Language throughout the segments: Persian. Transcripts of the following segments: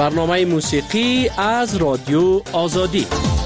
برنامه موسیقی از رادیو آزادی.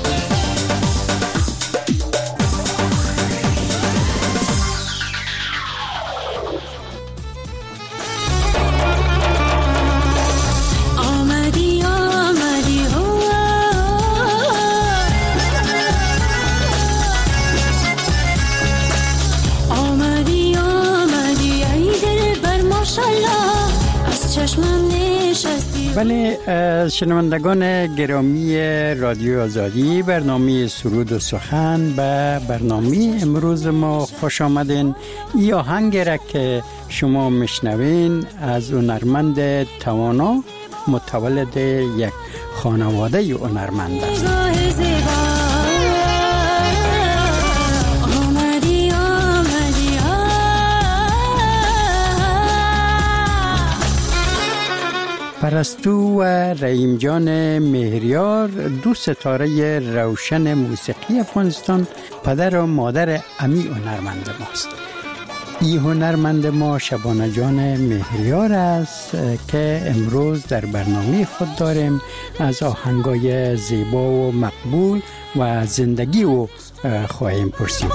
بله، شنوندگان گرامی رادیو آزادی، برنامه سرود و سخن به برنامه امروز ما خوش آمدین. این آهنگ را که شما میشنوین از هنرمند توانا، متولد یک خانواده هنرمند است. پرستو و رحیم جان مهریار، دو ستاره روشن موسیقی افغانستان، پدر و مادر امی هنرمند ماست. این هنرمند ما شبانه جان مهریار است که امروز در برنامه خود داریم از آهنگای زیبا و مقبول و زندگی او خواهیم پرسید.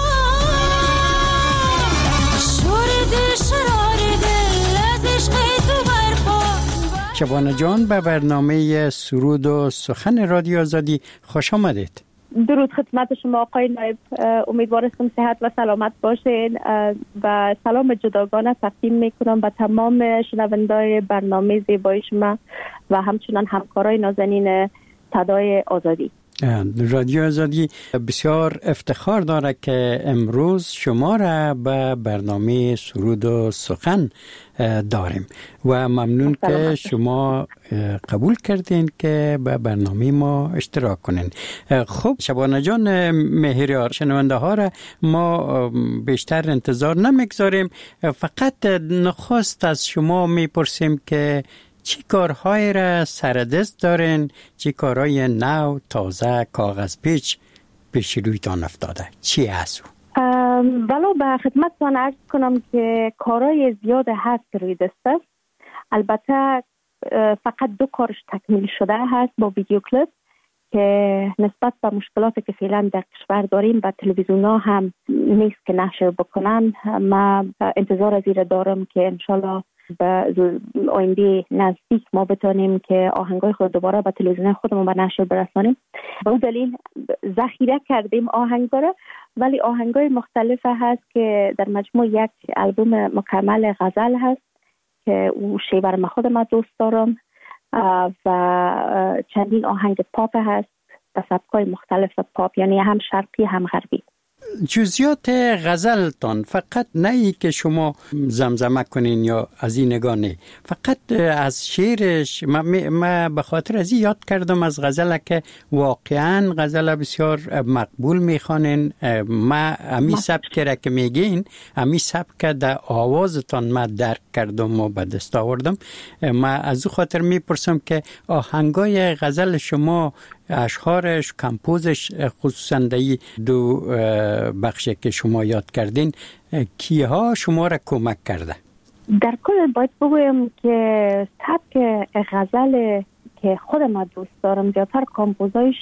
شبانه جان، به برنامه سرود و سخن رادیو آزادی خوش آمدید. درود خدمت شما آقای نایب، امیدوارم صحت و سلامت باشین و سلام جداگانه تقدیم میکنم به تمام شنوندای برنامه زیبای شما و همچنان همکارای نازنین صدای آزادی. رادیو آزادی بسیار افتخار داره که امروز شما را به برنامه سرود و سخن داریم و ممنون که شما قبول کردین که به برنامه ما اشتراک کنین. خب شبانه جان مهریار، شنونده ها را ما بیشتر انتظار نمیگذاریم، فقط نخست از شما میپرسیم که چی کارهای را سردست دارین؟ چی کارهای نو، تازه، کاغذ پیش رویتان افتاده؟ چی هست؟ ولو به خدمتتان عرض کنم که کارهای زیاد هست روی دست است. البته فقط 2 کارش تکمیل شده هست با ویدیو کلیپ که نسبت به مشکلاتی که فعلا در کشور داریم و تلویزیون ها هم نیست که نشر بکنن. من انتظار از این دارم که انشالله به آینده نزدیک ما بتونیم که آهنگای خود دوباره به تلویزیون خودمون به نشر برسانیم. به اون دلیل ذخیره کردیم آهنگا را، ولی آهنگای مختلف هست که در مجموع یک البوم مکمل غزل هست که او شیوه ما خودم دوست دارم و چندین آهنگ پاپ هست به سبکای مختلف پاپ، یعنی هم شرقی هم غربی. جزئیات غزلتان فقط نه ای که شما زمزمه کنین یا از این نگاه نه، فقط از شعرش ما به خاطر از این یاد کردم از غزل که واقعا غزل بسیار مقبول میخوانین. ما امی سبک را که میگین، امی سبک در آوازتان ما درک کردم و به دست آوردم. ما از او خاطر میپرسم که آهنگای غزل شما، اشعارش، کمپوزش، خصوصا در 2 بخشی که شما یاد کردین، کیها شما را کمک کرده؟ در کل باید بگویم که سبک غزل که خودم دوست دارم زیادتر کمپوزایش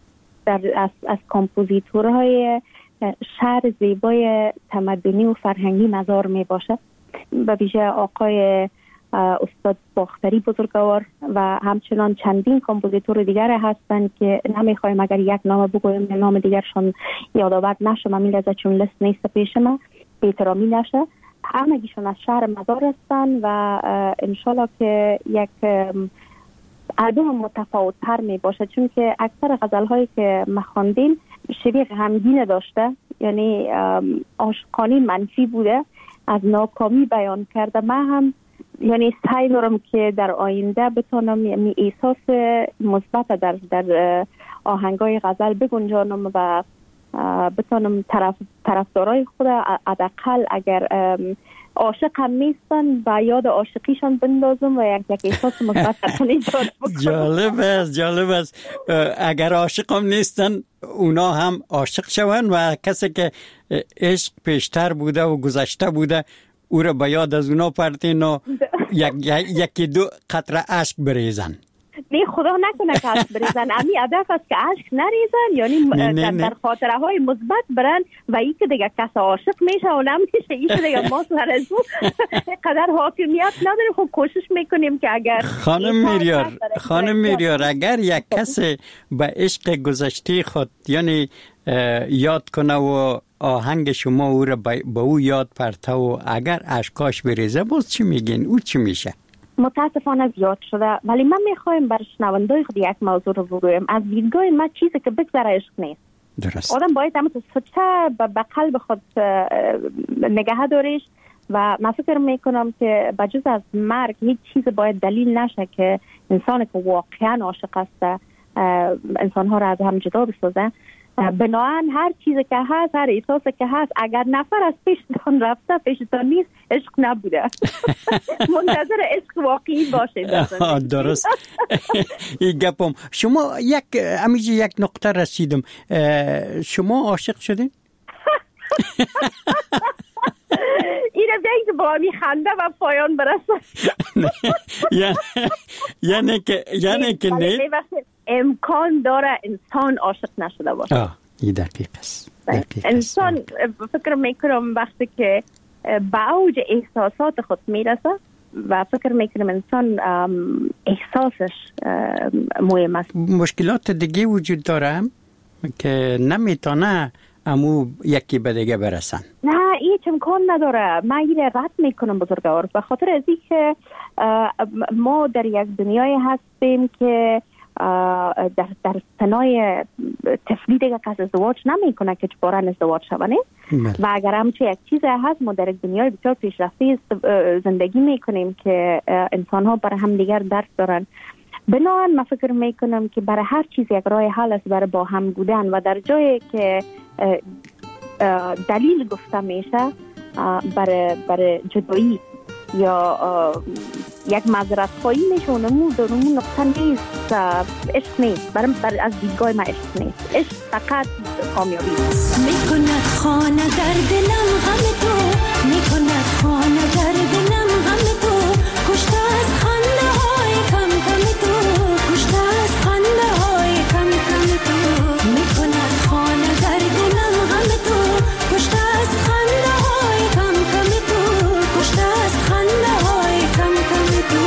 از کمپوزیتورهای شعر زیبای تمدنی و فرهنگی نظر می باشه. به ویژه آقای استاد باختری بزرگوار و همچنان چندین کمپوزیتور دیگر هستند که نمیخوایم اگر یک نام بگویم نام دیگرشان یادآور نشه، من لحظه چون لست نیست پیش ما بی‌احترامی نشه. همگیشون از شهر مزار هستند و انشالله که یک البوم متفاوت تر می باشه، چون که اکثر غزل هایی که ما خواندیم شبیه غمگین داشته، یعنی عاشقانه منفی بوده، از ناکامی بیان کرده. من هم یعنی سعی دارم که در آینده بتونم یعنی احساس مثبت در آهنگای غزل بگنجانم و بتونم طرفدارای خود حداقل اگر عاشق هم نیستن و یاد عاشقیشان بندازم و یک احساس مثبت ایجاد بکنم. جالب است اگر عاشق هم نیستن اونا هم عاشق شون و کسی که عشق پیشتر بوده و گذشته بوده او را به یاد از اونا پرتین و یکی 2 قطره اشک بریزن. نه خدا نکنه که اشک بریزن. امی هدف است که اشک نریزن، یعنی در خاطره های مثبت برن و این که دیگه کس عاشق میشه و نمیشه، این که دیگه ما سر از اون قدر حاکمیت نداریم. خب کوشش میکنیم که اگر خانم میریار اگر یک کس به عشق گذشته خود یعنی یاد کنه و آهنگ شما او را به او یاد پرته و اگر اشکاش بریزه، باز چی میگین؟ او چی میشه؟ متاسفانه زیاد شده، ولی من میخوایم برای شنوندای خود یک موضوع رو بگویم. از دیدگاه من چیزی که بگذره عشق نیست. درست. آدم باید همه سچه به قلب خود نگه داریش و من فکر میکنم که بجز از مرگ هیچ چیز باید دلیل نشه که انسانی که واقعا عاشق است انسانها را از هم جدا بسازه. بناهن هر چیزی که هست، هر احساسی که هست، اگر نفر از پیشتان رفته پیشتان نیست، عشق نبوده. منتظر عشق واقعی باشه. درست. این گپم. شما یک نقطه رسیدم. شما عاشق شدین؟ این رو بیایی که با می خنده و پایان برسه. یعنی که نه امکان داره انسان عاشق نشده باشه. این دقیق است. انسان فکر میکنم وقتی که به اوج احساسات خود میرسه و فکر میکنم انسان احساسش مهم است. مشکلات دیگه وجود داره که نمیتونه امو یکی به دیگه برسن. نه هیچ امکان نداره. من این رد میکنم بزرگوار، به خاطر از این که ما در یک دنیای هستیم که در سنای طفلی دیگه کس ازدواج نمیکنه که چبارن ازدواج شونه و اگر همچه یک چیز هست ما در یک دنیای بسیار پیشرفته زندگی میکنیم که انسان ها برای هم دیگر درک دارن. بنابراین من فکر میکنم که برای هر چیز یک راه حل است برای با هم بودن و در جایی که دلیل گفته میشه برای جدایی یا یک معذرت خواهی میشه اونمون نقطه نیست. عشق نیست. برای از دیدگاه من عشق نیست. عشق فقط کامیابی میکند خانه در دلم غم تو، میکند خانه در دلم غم تو، کشته از خنده های کم کم تو، کشته از خنده های کم کم تو، میکند خانه در دلم غم تو، کشته از خنده های کم کم تو، کشته از خنده های کم کم تو.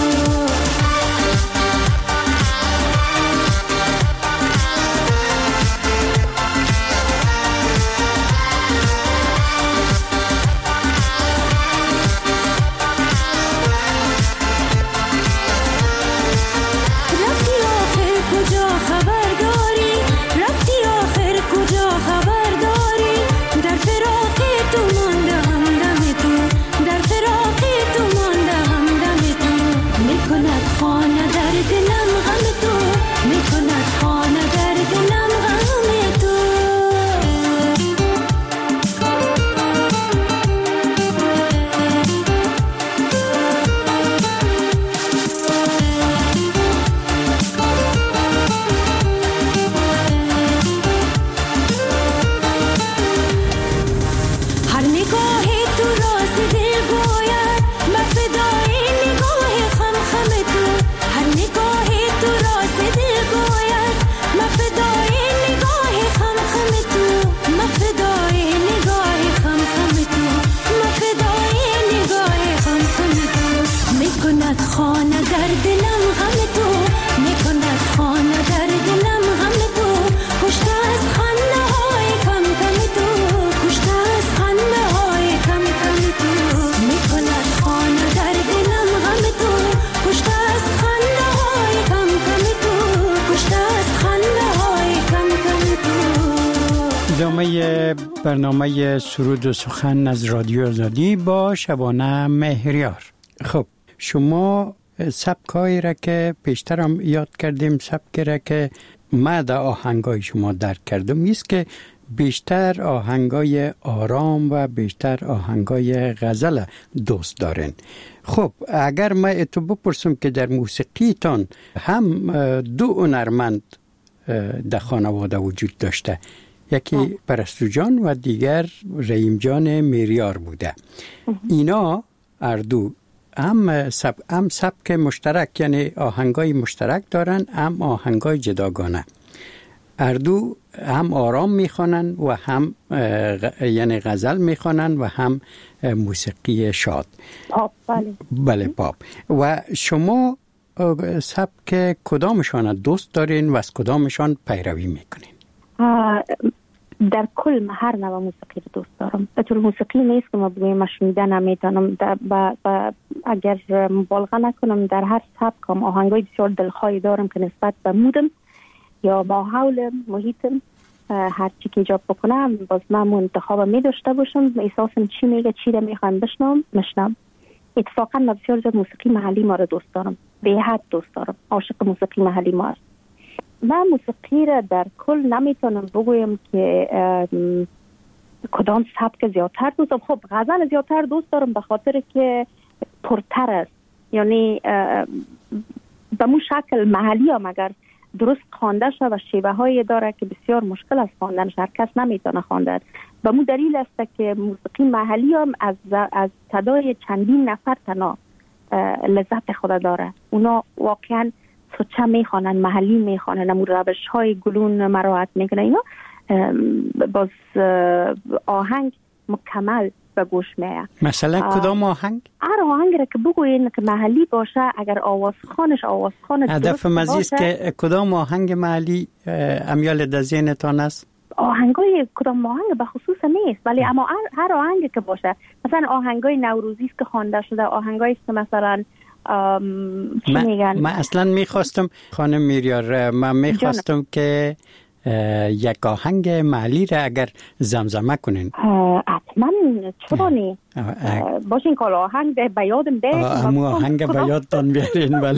برنامه سرود و سخن از رادیو آزادی با شبانه مهریار. خب شما سبکایی را که پیشتر هم یاد کردیم، سبکی را که ما در آهنگای شما درک کردم است که بیشتر آهنگای آرام و بیشتر آهنگای غزل دوست دارین. خب اگر ما اتو بپرسم که در موسیقی تان هم دو هنرمند در خانواده وجود داشته، یکی پرستو جان و دیگر رحیم جان میریار بوده. اینا اردو هم سبک مشترک، یعنی آهنگای مشترک دارن، هم آهنگای جداگانه. اردو هم آرام میخوانن و هم یعنی غزل میخوانن و هم موسیقی شاد. پاپ. بله پاپ. و شما سبک کدامشان دوست دارین و از کدامشان پیروی میکنین؟ در کل هر نوع موسیقی رو دوست دارم. به طور موسیقی نیست که ما بگویم شنیدن نمیتونم، اگر مبالغه نکنم در هر سبکم آهنگای بسیار دلخواهی دارم که نسبت به مودم یا ماحول محیطم هر چی که ایجاب بکنم باز من انتخاب می داشته باشم، احساسم چی میگه، چی رو میخوام بشنم. اتفاقا من بسیار زیاد موسیقی محلی ما رو دوست دارم، به حد دوست دارم، عاشق موسیقی محلی ما هست. من موسیقی را در کل نمیتونم بگویم که کدام سبک زیادتر دوست دارم. خب غزل زیادتر دوست دارم به خاطر که پرتر است، یعنی به مو شکل محلی هم اگر درست خوانده شد و شیوه هایی داره که بسیار مشکل است خواندنش، هر کس نمیتونه خواندن. به مو دلیل است که موسیقی محلی هم از صدای چندین نفر تنها لذت خود داره. اونا واقعا سوچه میخوانن، محلی میخوانن، امو روش های گلون مراعات میکنن. اینا باز آهنگ مکمل به گوش میاد. مثلا کدام آهنگ؟ هر آهنگ را که بگوین که محلی باشه، اگر آوازخوان هدف مزیست که کدام آهنگ محلی امیال در ذهنتان است؟ آهنگای کدام آهنگ به خصوص نیست، ولی اما هر آهنگی که باشه، مثلا آهنگای نوروزی است که خوانده شده، آهنگایی که مثلا چی میگن؟ من اصلا میخواستم خانم میریار، من میخواستم که یک آهنگ محلی را اگر زمزمه کنین. حتما، چرا نی؟ باشین که آهنگ به یادم ده. امو آهنگ به یادتان بیارین. ولی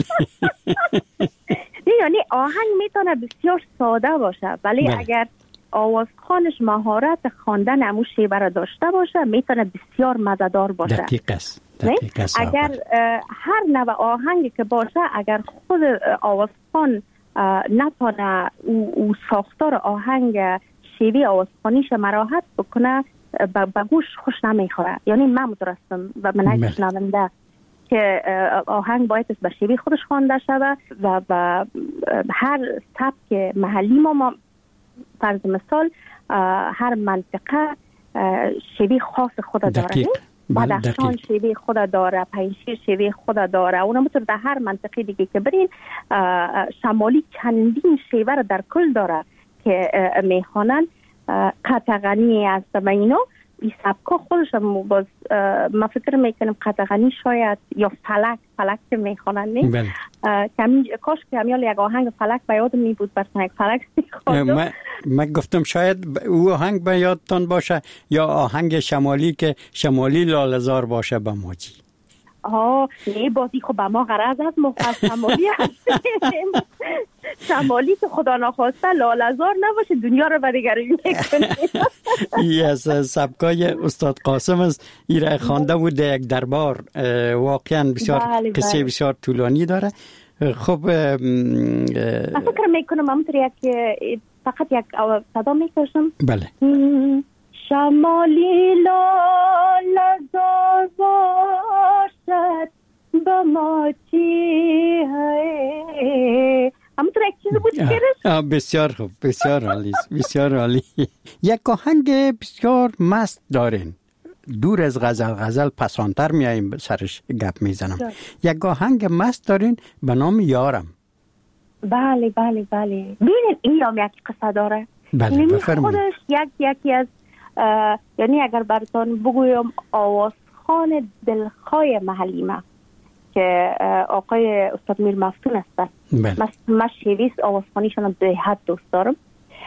یعنی آهنگ میتونه بسیار ساده باشه، ولی اگر آوازخوانش مهارت خواندن امو شیوه را داشته باشه میتونه بسیار مزه‌دار باشه. دقیق است. اگر هر نوع آهنگی که باشه، اگر خود آوازخوان نتونه او ساختار آهنگ شیوه آوازخوانیش مراحت بکنه، به گوش خوش نمیخوره. یعنی من مترسم و من شنونده که آهنگ باید به شیوه خودش خوانده شود و هر سبک محلی ما فرض مثال هر منطقه شیوه خاص خود داره. بدخشان شیوه خود داره، پنجشیر شیوه خود داره. اونم بطور در هر منطقه دیگه که برین، شمالی چندین شیوه را در کل داره که میخوانن. قطغنی است و اینا این سبکا خودش باز من فکر میکنم قطغنی شاید یا فلک که میخوانن نه کاش که همیال یک آهنگ فلک به یادم می بود، برسن یک فلک میخواندم. من گفتم شاید او آهنگ به یادتان باشه یا آهنگ شمالی که شمالی لاله‌زار باشه به موجی. نه بازی خب به ما غرض از مخص شمالی هستیم. شمالی که خدا نخواسته لاله‌زار نباشه دنیا رو بدگری میکنه. ای از سبکای استاد قاسم است، ایره خوانده بود یک دربار، واقعا بسیار قصه بسیار طولانی داره. خب من فکر میکنم همونطور یک فقط یک صدا میکشم. بله. شمالی لاله‌زار باشد با ما چی ہے. همونطور یک چیز بود که بسیار خوب، بسیار عالی، بسیار عالی. یک آهنگ بسیار مست دارین، دور از غزل پسانتر میاییم سرش گپ میزنم. یک آهنگ مست دارین به نام یارم. بله ببینید این هم یک قصه داره. بله بفرمایید. خودش یکی از یعنی اگر براتون بگویم آوازخوان دلخواه محلی ما که آقای استاد میر مفتون هستن. من شیویست آوازخوانیشون به حد دوست دارم.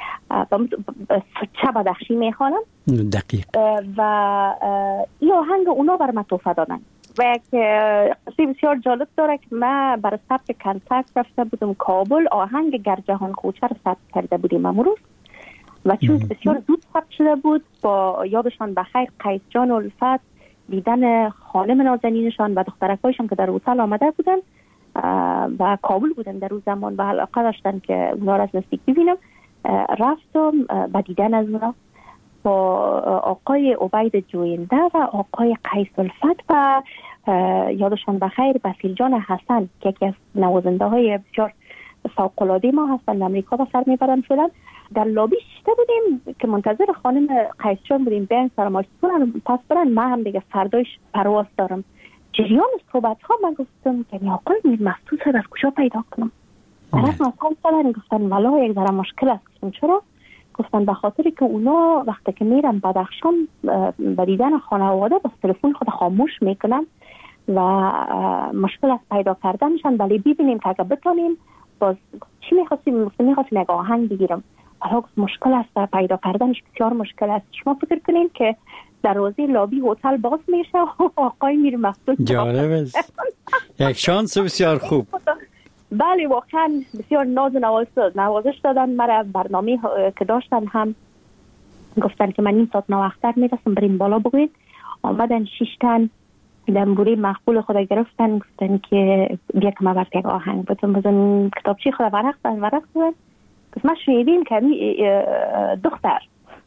چه بدخشی میخوانم. دقیق. و این آهنگ اونا بر من توفه دادن و یک قصه بسیار جالب داره که من برای ثبت کنسرت رفته بودم کابل، آهنگ گر جهان خوچه رو ثبت کرده بودیم امروز و چون بسیار زود ثبت شده بود، با یادشان بخیر قیس جان و الفت دیدن خانم نازنینشان و دخترکایشان که در هتل آمده بودن و کابل بودن در اون زمان و علاقه داشتن که اونا را از نزدیک ببینم، رفتم به دیدن از اونا با آقای عبید جوینده و آقای قیس الفت و یادشان بخیر بسیل جان حسن که یکی از نوازنده های بسیار فوق‌العاده ما هستند، امریکا به سر میبرن فعلا. در لابی شیشته بودیم که منتظر خانم قیس جان بودیم بیان سلامش کنن پس برن. من هم دیگه فردایش پرواز دارم. جریان صحبت ها من گفتم که آقای میر مفتوح از کجا پیدا کنم؟ طرف مثلا سالن گفتن والا یک ذره مشکل است. گفتم چرا؟ گفتن به خاطری که اونا وقتی که میرن بدخشان به دیدن خانواده با تلفن خود خاموش میکنن و مشکل از پیدا کردنشان. ولی ببینیم که اگه بتونیم باز چی میخواستیم یک آهنگ بگیرم. حالا مشکل است پیدا کردنش، بسیار مشکل است. شما فکر کنین که دروازه لابی هتل باز میشه و آقای میر مفتوح جالب است. یک شانس بسیار خوب. بله واقعا بسیار ناز نوازش دادن مرا. برنامه که داشتن هم گفتن که من نیم ساعت نوختر میرسم بریم بالا بگوید. آمدن 6 تن دنبوری مقبول خود گرفتن گفتن که بیا که ما برد یک آهنگ بزن کتابچی خود ورق دادن. گفت ما شنیدیم که دختر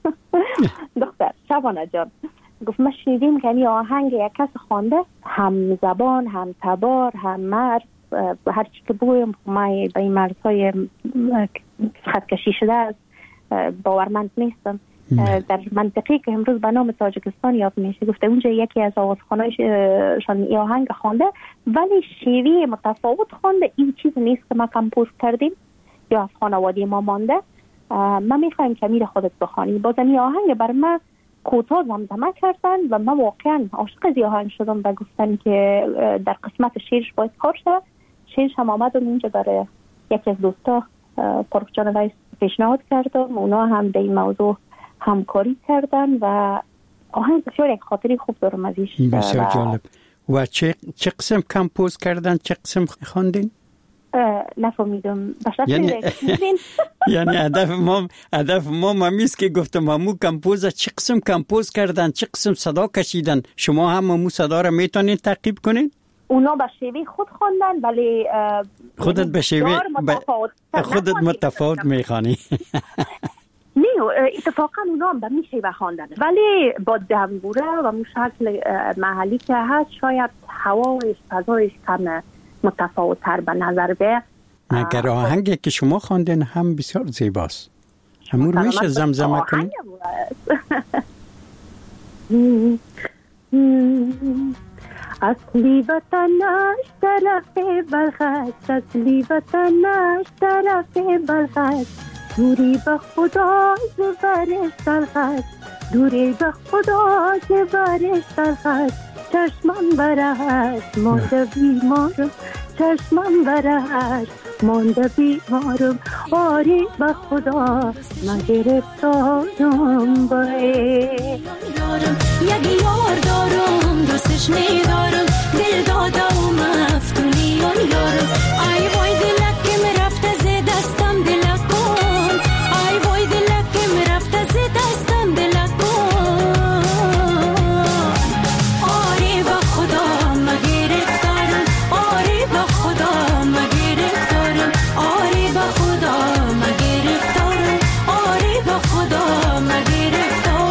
شبانه جان گفت ما شنیدیم که این آهنگ یک کس خوانده، هم زبان هم تبار هم مرد هر چی که بگویم ما به این مرزهای خط کشی شده است باورمند نیستم. در منطقی که امروز به نام تاجیکستان یاد میشه گفته اونجا یکی از آوازخوانایشان این آهنگ خوانده ولی شیوه متفاوت خوانده. این چیز نیست که ما کمپوز کردیم یا از خانواده ما مانده. ما میخوایم که میر خودت بخوانی. بازم این آهنگ بر ما کوتاه زمزمه کردن و من واقعا عاشق از آهنگ شدم و گفتن که در قسمت شعرش باید کار شد. شعرش هم آمدم اینجا برای یکی از دوستا فرخ جان ویس پیشنهاد کردم، اونا هم به این موضوع همکاری کردن و آهنگ بسیار یک خاطری خوب دارم ازش. بسیار جالب. و چه قسم کمپوز کردن، چه قسم خواندین؟ نفهمیدم. یعنی هدف ما مامیست که گفتم همو کمپوز چه قسم کمپوز کردن، چه قسم صدا کشیدن. شما هم همو صدا را میتونین تعقیب کنین؟ اونا به شیوه خود خواندن ولی خودت به شیوه خودت متفاوت میخوانی. نه اتفاقا اونا هم به می شیوه خواندن ولی با دنبوره و مو شکل محلی که هست شاید هوایش فضایش کم متفاوت تر به نظر بیاد. مگر آهنگی که شما خواندین هم بسیار زیباست. همون میشه زمزمه کنی؟ اصلی وطنش طرف بلخست، اصلی وطنش طرف بلخست، دوری به خدا زبرش تلخست، دوری به خدا زبرش تلخست. چشمم برهست مانده بیمارم، چشمم برهست مانده بیمارم، آری به خدا من گرفتارم باید. یک یار دارم دوستش میدارم، دل داده و مفتونیان یارم. ای وای دلک که مرفته زی دستم دلک کن، ای وای دلک که مرفته زی دستم دلک کن، آری به خدا من گرفتارم، آری به خدا من گرفتارم، آری به خدا من گرفتارم، آری به خدا من گرفتارم.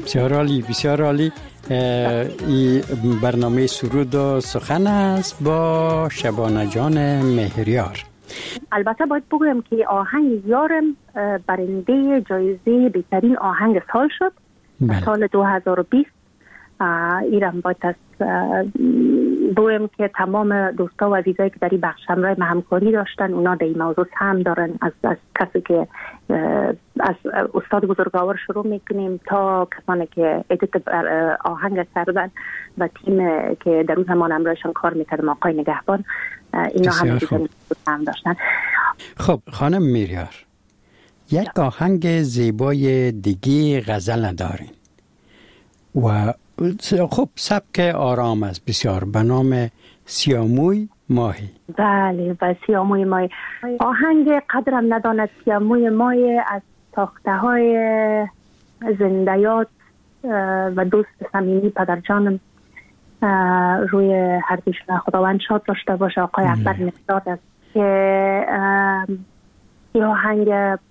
بسیار عالی، بسیار عالی. این برنامه سرود و سخن است با شبانه جان مهریار. البته باید بگویم که آهنگ یارم برنده جایزه بهترین آهنگ سال شد. سال 2020. ایران باید از بگویم که تمام دوستا و عزیزایی که در این بخش همراه ما همکاری داشتن، اونا در این موضوع سهم دارن. از کسی که از استاد بزرگوار شروع میکنیم تا کسانی که ادیت آهنگ کردن و تیم که در اون زمان همراهشان کار میکردم، آقای نگهبان، اینا همه سهم داشتن. خب خانم مهریار، یک آهنگ زیبای دیگه غزل دارین و خب سبک آرام است بسیار، به نام سیاموی ماهی. بله، و سیاموی ماهی آهنگ قدرم نداند سیاموی ماهی از ساخته های زندیات و دوست صمیمی پدر جانم روی هر دوشون خداوند شاد داشته باشه، آقای اکبر مقداد است که این آهنگ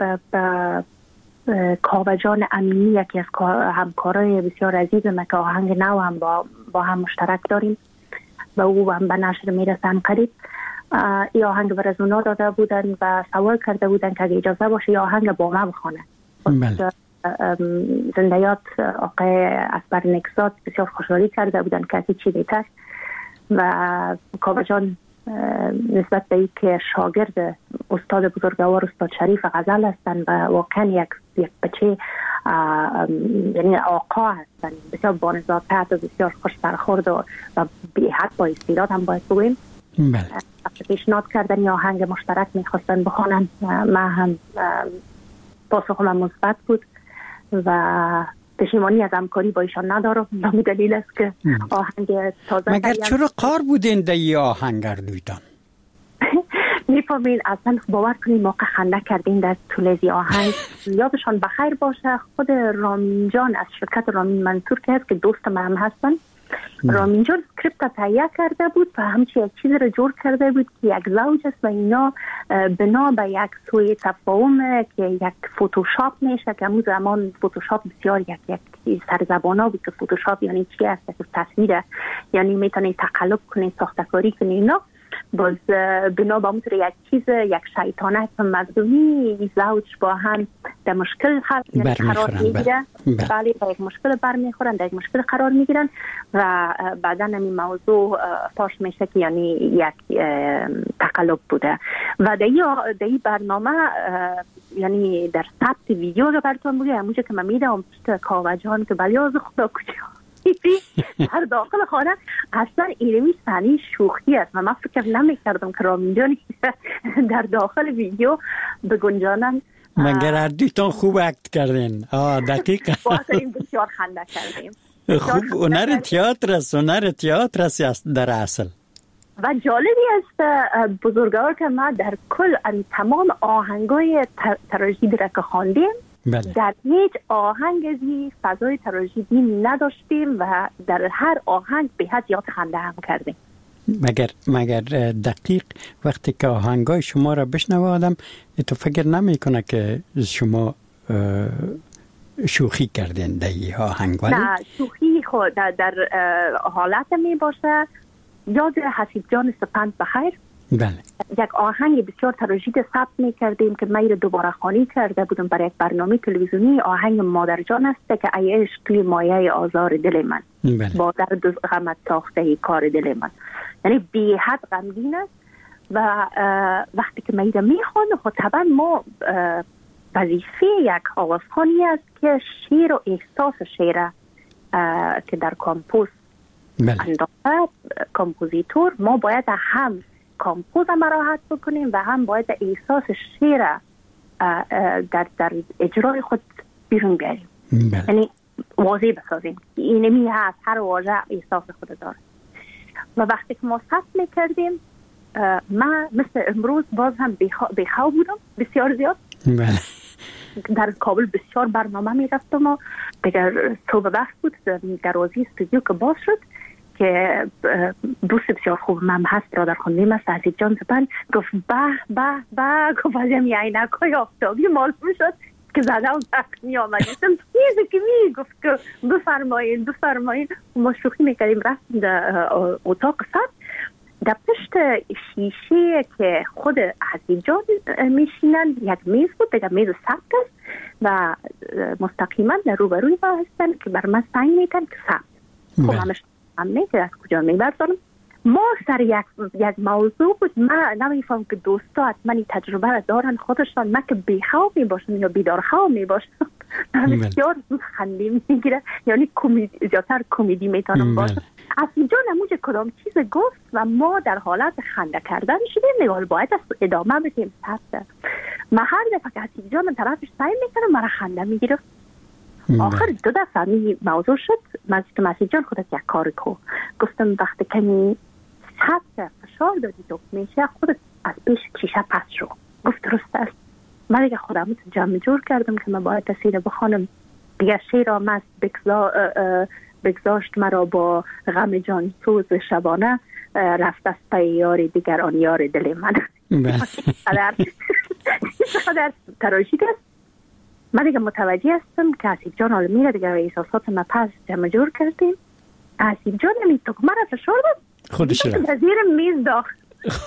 کاوجان امینی یکی از همکارای بسیار عزیزم که آهنگ نو هم با هم مشترک داریم و او هم به نشر میرسن قریب. این آهنگ بر از اونا داده بودن و سوال کرده بودن که اگه اجازه باشه این آهنگ با ما بخونه. زندیات آقای اکبر نکزاد بسیار خوشحالی کرده بودن که چی دیتر و کاوجان نسبت به این که شاگرد استاد بزرگوار استاد شریف غزل هستن و واقعا یک بچه یعنی آقا هستن، بسیار بانزادت و بسیار خوش برخورد و بی حد با استعداد هم باید بگویم. پیشنهاد کردن یا آهنگ مشترک میخواستن بخونن، من هم پاسخ من مثبت بود و پشیمانی از همکاری با ایشان ندارم. به دلیل است که آهنگ تازه مگر چرا قار بودین در این آهنگ دویدان؟ میفهمین اصلا باور کنید موقع خنده کردین در طول از آهنگ. یادشان بخیر باشه خود رامین جان از شرکت رامین منصور که هست که دوست من هم هستن، رامین جان اسکریپت تهیه کرده بود و همچی یک چیز رو جور کرده بود که یک زوج است و اینا بنا به یک سوی تفاهم که یک فوتوشاپ میشه که همون زمان فوتوشاپ بسیار یک سرزبانا بود که فوتوشاپ یعنی چی است، یک تصویر یعنی میتونی تقلب کنی، ساختکاری کنی اینا. باز بنا به همونطور یک چیز یک شیطانت مردمی زوج با هم در مشکل قرار میگیره. بله با یک مشکل برمیخورن، در یک مشکل قرار میگیرن و بعدا این موضوع فاش میشه که یعنی یک تقلب بوده. و در این برنامه یعنی در ثبت ویدیو رو براتون بگم همونجا که من میدم کاوجان که بلی از خدا کجا در داخل خانه اصلا اینمی صحنه شوخی است و من فکر نمی‌کردم که رامین جان در داخل ویدیو بگنجانن. مگر هر دویتان خوب اکت کردین؟ دقیقا واقعا بسیار خنده کردیم. خوب هنر تئاتر است در اصل. و جالبی است بزرگوار که ما در کل تمام آهنگای تراژدی را که خواندیم در هیچ آهنگ ازی فضای تراژدی نداشتیم و در هر آهنگ به حد زیاد خنده هم کردیم. مگر دقیق وقتی که آهنگای شما را بشنوه آدم تو فکر نمی کنه که شما شوخی کردین در این آهنگ؟ نه شوخی خود در حالت می باشه. یاد حسیب جان سپند بخیر بله. یک آهنگ بسیار تراژدی ثبت می‌کردیم که من رو دوباره خوانی کرده بودم برای یک برنامه تلویزیونی. آهنگ مادر جان است که ای عشق توی مایه آزار دل من با درد غمت ساخته کار دل من، یعنی بی حد غمگین است و وقتی که من رو می‌خوانم خب طبعا ما وظیفه یک آوازخوانی است که شعر و احساس شعر که در کامپوز انداخته کامپوزیتور ما باید هم کامپوز مراحت بکنیم و هم باید احساس شعر در اجرای خود بیرون بیاریم، یعنی واضح بسازیم. اینمی هست هر واژه احساس خود داره. و وقتی که ما ثبت میکردیم من مثل امروز باز هم بیخواب بودم بسیار زیاد. در کابل بسیار برنامه میرفتم و دیگر صبح وقت بود دروازه استودیو که باز شد که دوست بسیار خوب من هست برادر خانم است حسیب جان سپند گفت به گفت ازم عینک‌های آفتابی معلوم شد که زدم می آمدیستم چیزی که می گفت که بفرمایید ما شوخی میکردیم رفتیم در اتاق صد در پشت شیشه که خود حسیب جان میشینن یک میز بود دیگه میز ثبت است و مستقیما در روبروی ما هستن که بر من سعی میکنن که ثبت خب همش همه که از کجا میبردارم ما سر یک موضوع بود من نمیفهم که دوستا حتما این تجربه را دارن خودشان من که بیخواب میباشم یا بیدارخواب میباشم بسیار خندیم میگیره یعنی زیادتر کمدی میتونم باشم حسیب جان همونجا کدام چیز گفت و ما در حالت خنده کردن شدیم نگاه باید ادامه بدیم ثبت من هر دفعه که حسیب جان طرفش سعی میکنم مرا خنده میگیره آخر 2 دفعه می موضوع شد حسیب جان خودت یک کار کو گفتم وقتی که ثبت فشار دادی تو میشه خودت از پیش شیشه پس شو گفت درست است من دیگه خودم جمع جور کردم که من باید تصویر بخوانم دیگه شیر آمد بگذاشت مرا با غم جان سوز شبانه رفت از پی یاری دیگر آن یار دل من چقدر تراژیک است من دیگه متوجه هستم که حسیب جان حالا میره دیگه احساسات ما پس جمع جور کردیم حسیب جان نمیتو که مرا فشار داد خودش را در زیر میز داخت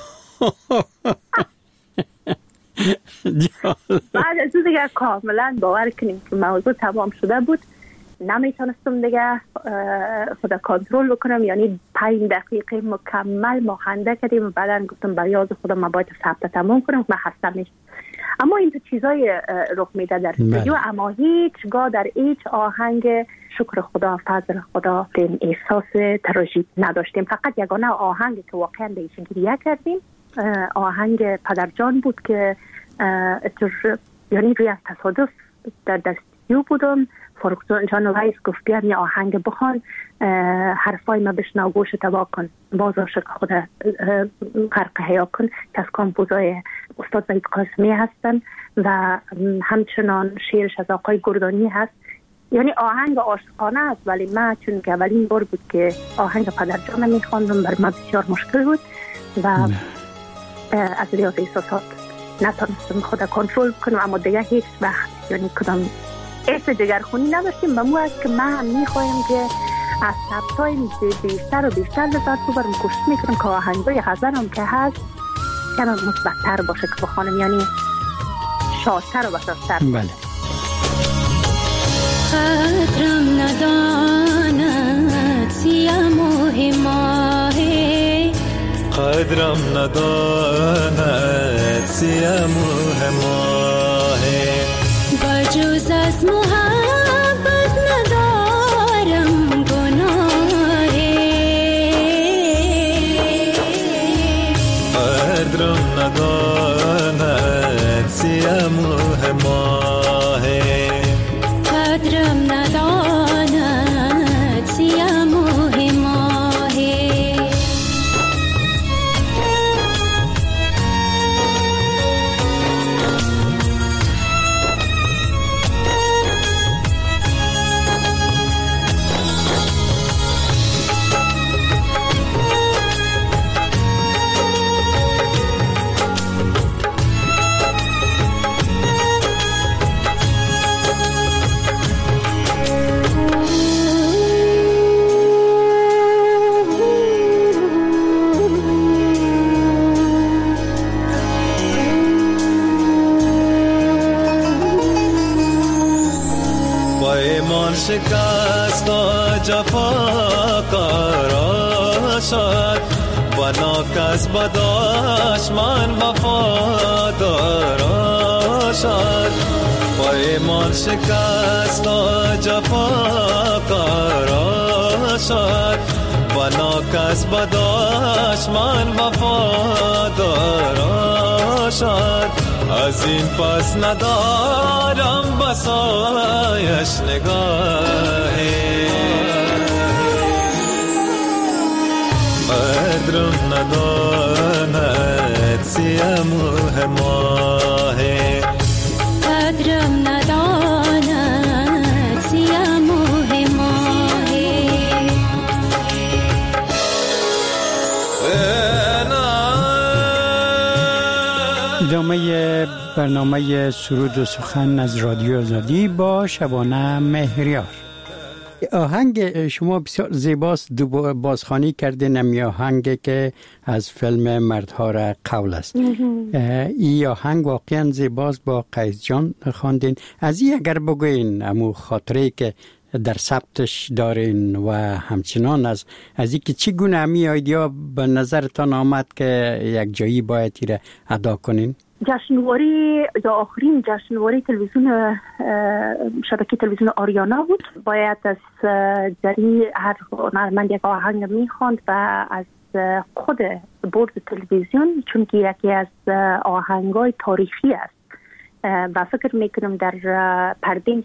بعد از اون دیگه کاملا باور کنیم که موضوع تمام شده بود نمیتونستم دیگه خدا کنترل بکنم یعنی 5 دقیقه مکمل ما خنده کردیم و بعدا گفتم بریاض خدا من باید ثبت تمام کنم من خسته میشم اما این تو چیزای رخ میده در استودیو اما هیچگاه در هیچ آهنگ شکر خدا فضل خدا این احساس تراژیک نداشتیم فقط یگانه آهنگی که واقعا بهش گریه کردیم آهنگ پدرجان بود که یعنی روی از تصادف در استودیو بودم فاروق جان وایس گفت بیار یه آهنگ بخوان حرفای ما بشنو گوش تبا کن باز عاشق خود غرق حیا کن که از کامپوزای استاد وحید قاسمی هستن و همچنان شعرش از آقای گردانی هست یعنی آهنگ عاشقانه است ولی من چون که اولین بار بود که آهنگ پدرجان میخواندم بر من بسیار مشکل بود و از ریاض احساسات نتونستم خود کنترل کنم اما دیگه هیچ وقت یعنی کدام احساس دگرخونی نداشتیم و مو است که من میخوایم که از ثبتای بیشتر و بیشتر لذت ببرم کوشش میکنم که آهنگای غزلم که هست کمی مثبت‌تر باشه که بخوانم یعنی شادتر و بسازتر بله قدرم نداند سیم و هماهی قدرم نداند سیم و هماهی بجز از محبت ندارم گناهی قدرم نداند سیم و هماهی قدرم نداند سیم و هماهی شکست و جفا کارا شد بنا کس بداش من وفادارا شد پیمان شکست و جفا کارا شد بنا کس بداش من وفادارا شد از این پس ندارم بسایش نگاهی قدرم نداند سیم و هماهی قدرم نداند سیم و هماهی ادامه برنامه سرود و سخن از رادیو آزادی با شبانه مهریار. آهنگ شما بسیار زیباست، بازخوانی کردین امی آهنگ که از فیلم مردها را قول است. این آهنگ واقعا زیباست، با قیس جان خواندین. از این اگر بگوین امو خاطره که در ثبتش دارین و همچنان از این که چگونه امی ایدیا به نظرتان آمد که یک جایی باید ایره ادا کنین؟ جشنواره یا آخرین جشنواره تلویزیون شبکه تلویزیون آریانا بود. باید از جری هر هنرمند یک آهنگ میخواند و از خود بورد تلویزیون، چون که یکی از آهنگای تاریخی است و فکر میکنم در پرده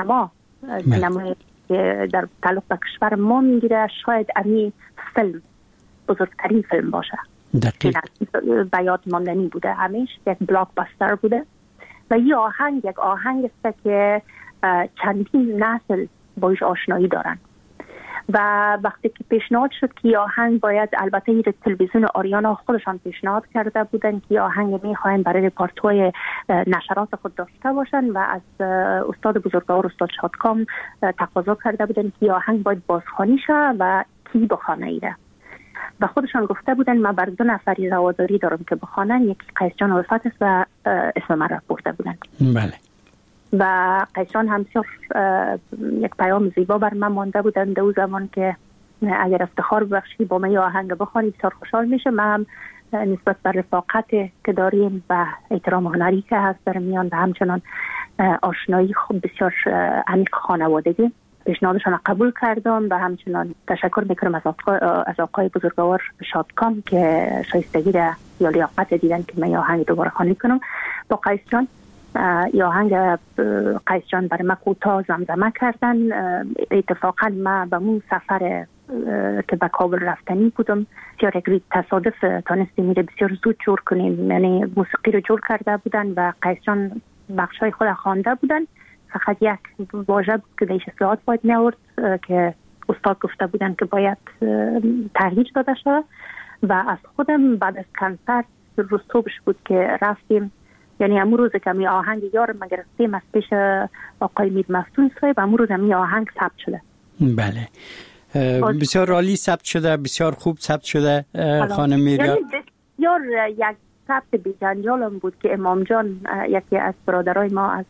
سینمای در تعلق به کشور ما میگیره، شاید امی فیلم بزرگترین فیلم باشه. دقیق به یاد ماندنی بوده، همیشه یک بلاک باستر بوده و این آهنگ یک آهنگ است که چندین نسل باش آشنایی دارن و وقتی که پیشنهاد شد که آهنگ باید، البته این تلویزیون آریانا خودشان پیشنهاد کرده بودن که آهنگ میخواین برای رپارتوی نشرات خود داشته باشن و از استاد بزرگوار استاد شادکام تقاضا کرده بودن که آهنگ باید بازخوانی شه و کی بخوانه ایره و خودشان گفته بودن ما بر 2 نفری رواداری دارم که بخوانن، یکی قیس جان الفت است و اسم من را برده بودن. بله. و قیس جان هم یک پیام زیبا بر من مانده بودن دو زمان که اگر افتخار ببخشی با من آهنگ بخوانی بسیار خوشحال میشه. من هم نسبت بر رفاقت که داریم و احترام هنری که هست در میان و همچنان آشنایی خوب بسیار عمیق خانوادگی پیشنهادشان قبول کردم و همچنان تشکر میکنم از آقای بزرگوار شادکام که شایستگی یا لیاقت دیدن که من آهنگ دوباره خوانی کنم با قیس جان. یا آهنگ قیس جان برای من کوتاه زمزمه کردن. اتفاقا من به اون سفر که به کابل رفتنی بودم بسیار یک تصادف تانستیم میره بسیار زود جور کنیم، یعنی موسیقی رو جور کرده بودن و قیس جان بخشای خود خوانده بودن، فقط یک واژه بود که دیش اصلاحات باید می آورد که استاد گفته بودن که باید تغییر داده شد و از خودم بعد از کنسرت روز صبحش بود که رفتیم، یعنی امون روز که می آهنگ یارم مگر رفتیم از پیش آقای میر مفتون صاحب، امون روز می آهنگ ثبت شده. بله بسیار عالی ثبت شده، بسیار خوب ثبت شده خانم میریار. یعنی بسیار یک ثبت بی‌جنجالم بود که امام جان یکی از برادرای ما از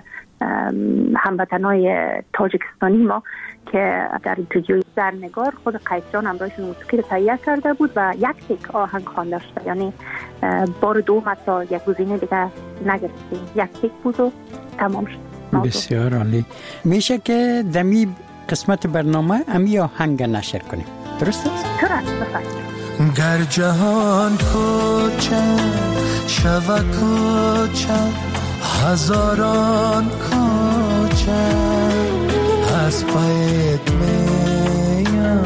هموطنای تاجیکستانی ما که در اینترجوی زرنگار خود قیس جان همراهشون موسیقی رو تهیه کرده بود و یک تک آهنگ خوانده شد، یعنی بار دوم حتی یک گزینه دیگه نگرفتیم، یک تک بود و تمام شد. بسیار عالی. میشه که دمی قسمت برنامه امی آهنگ نشر کنیم، درست است؟ درست. گر جهان کوچه شوه کوچه هزاران کوچه از پایت میان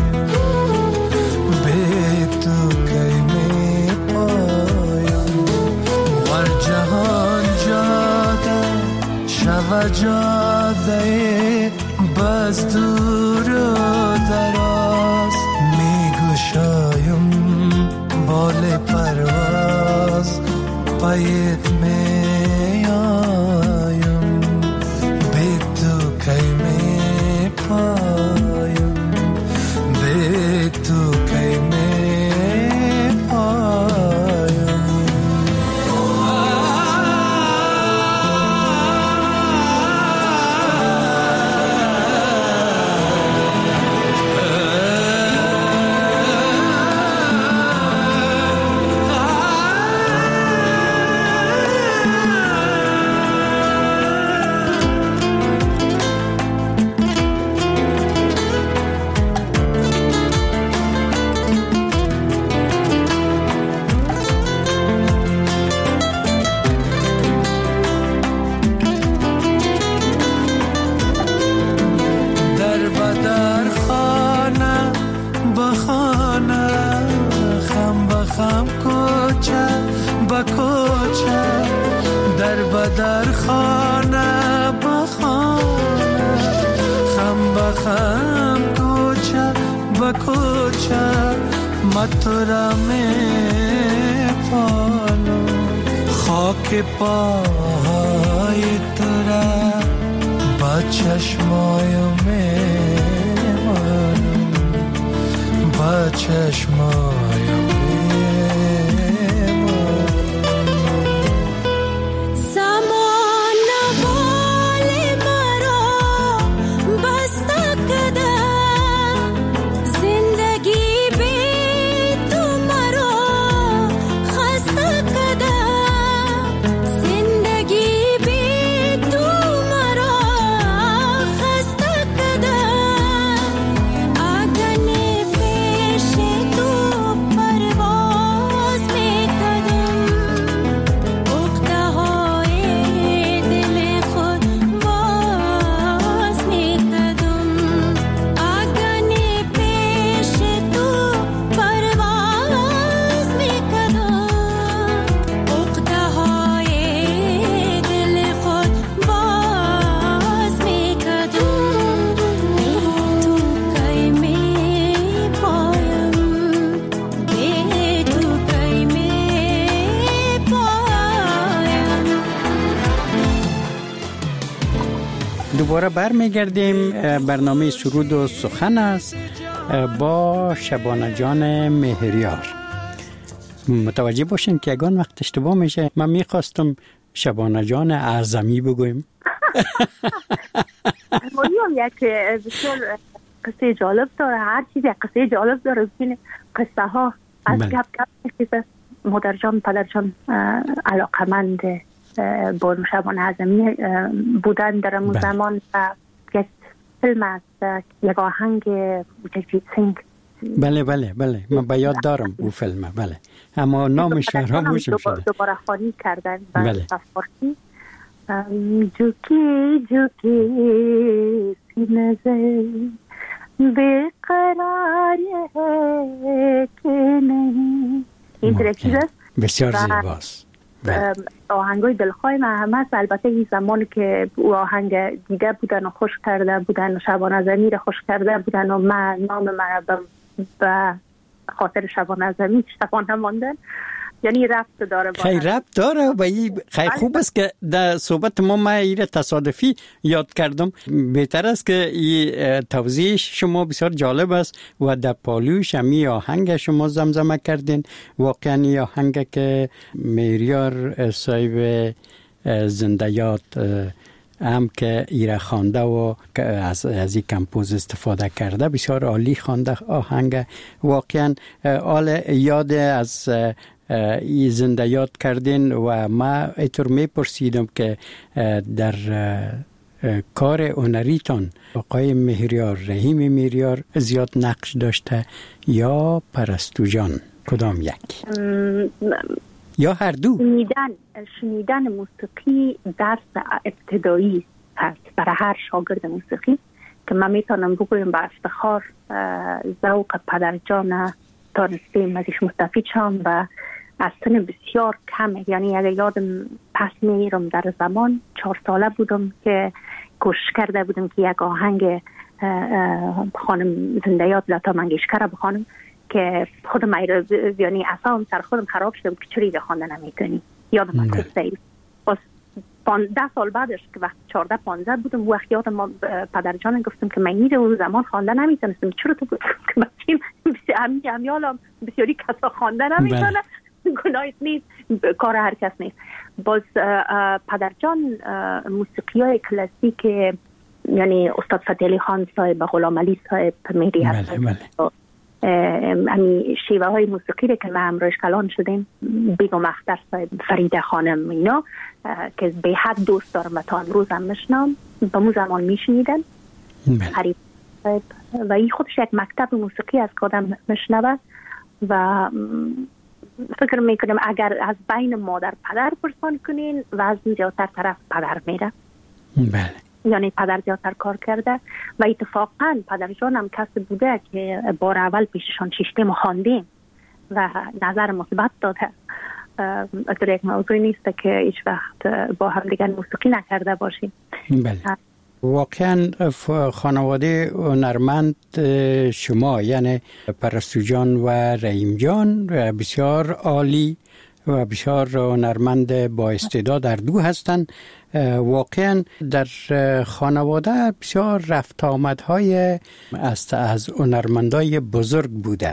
به تو کی می پایم ور جهان جاده شوه جاده بس دور و دراز می گشایم بال پرواز پایت می آیم به تو کی می پایم به تو کی می پایم در خانه با خانه خم با خم کوچه با کوچه ما تو را می پالم خاک پای تو را با چشمای میمانم، با چشمای دوباره برمیگردیم. برنامه سرود و سخن است با شبانه جان مهریار. متوجه باشین که اگه وقت اشتباه میشه من میخواستم شبانه جان اعظمی بگویم. مریم یک بسیار قصه جالب داره، هر چیز یک قصه جالب داره. ببین قصه ها از گپ میشه. مادر جان پدر جان علاقمند با شبانه اعظمی بودن در اون زمان و یک فیلم است، یک آهنگ جگجیت سینگ. بله من به یاد دارم او فیلم. بله اما نامش فراموشم شده. دوباره خوانی کردن به فارسی. جوکی جوکی سینه بیقرار ہے که نہیں. این ترکیز است بسیار زیباست. آهنگای دلخواه من هم هست. البته این زمان که او آهنگ دیده بودن و خوش کرده بودن و شبانه اعظمی رو خوش کرده بودن و من نام من به خاطر شبانه اعظمی شبانه ماندن، یعنی ربط داره. خیلی ربط داره و خیلی خوب است که در صحبت ما این تصادفی یاد کردم. بهتر است که این توضیح شما بسیار جالب است و در پالوش همی آهنگ شما زمزمه کردین. واقعا این آهنگ که مهریار صاحب زنده یاد هم که ایره خوانده و از این کمپوز استفاده کرده بسیار عالی خوانده آهنگ. واقعا آل یاد از ای زنده یاد کردین و ما اینطور میپرسیدم که در کار هنریتان آقای مهریار، رحیم مهریار زیاد نقش داشته یا پرستو جان؟ کدام یک؟ یا هر دو؟ شنیدن موسیقی درس ابتدایی هست برای هر شاگرد موسیقی که من میتونم بگویم با افتخار ذوق پدر جان تانستیم ازش مستفید شم و از سن بسیار کمه. یعنی اگه یادم پس میرم در زمان 4 ساله بودم که کوشش کرده بودم که یک آهنگ خانم زنده یاد لتا منگیشکر بخوانم که خودم یعنی اصلا سر خودم خراب شده بود که چرا ایده خوانده نمیتونی. یادم از قصه باز 10 سال بعدش که وقت 14-15 بودم وقت یادم ما پدر جانم گفتم که من ایده اون زمان خوانده نمیتونستم. چرا تو همیالم بسیاری کسا خوانده نمیتونه، گناهی نیست، کار هر کس نیست. باز پدر جان موسیقی های کلاسیک یعنی استاد فتحی علی خان صاحب، غلام علی صاحب مهری هست، همین شیوه های موسیقی رو که ما همراهش کلان شدیم، بیگم اختر صاحب، فریده خانم، اینا که به حد دوست دارم و تا امروز هم میشنم، با مو زمان میشنیدن حریف صاحب و این خودش یک مکتب موسیقی از که آدم میشنوه و فکر میکنم اگر از بین مادر پدر پرسان کنین و از زیادتر طرف پدر میره. بله. یعنی پدر زیادتر کار کرده و اتفاقا پدر جانم کسی بوده که بار اول پیششان شیشتیم و خواندیم و نظر مثبت داده. اگر یک موضوعی نیست که هیچ وقت با هم دیگر موسیقی نکرده باشیم. بله. واقعا خانواده هنرمند شما یعنی پرستو جان و رحیم جان بسیار عالی و بسیار هنرمند با استعداد در دو هستند. واقعا در خانواده بسیار رفت آمدهای از هنرمندای بزرگ بوده.